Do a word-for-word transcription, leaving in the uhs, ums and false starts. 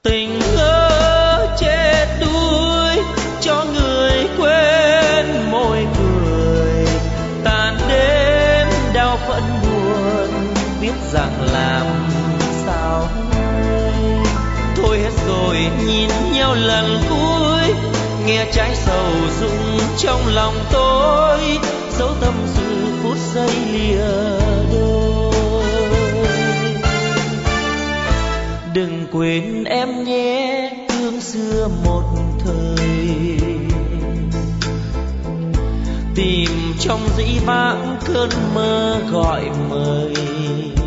Tình ngỡ chết đuối cho người quên môi cười, tàn đêm đau phẫn buồn biết rằng làm sao hay. Thôi hết rồi nhìn nhau lần cuối, nghe trái sầu rụng trong lòng tôi, dấu tâm sự phút giây lìa đôi. Đừng quên em nhé, thương xưa một thời, tìm trong dĩ vãng cơn mơ gọi mời.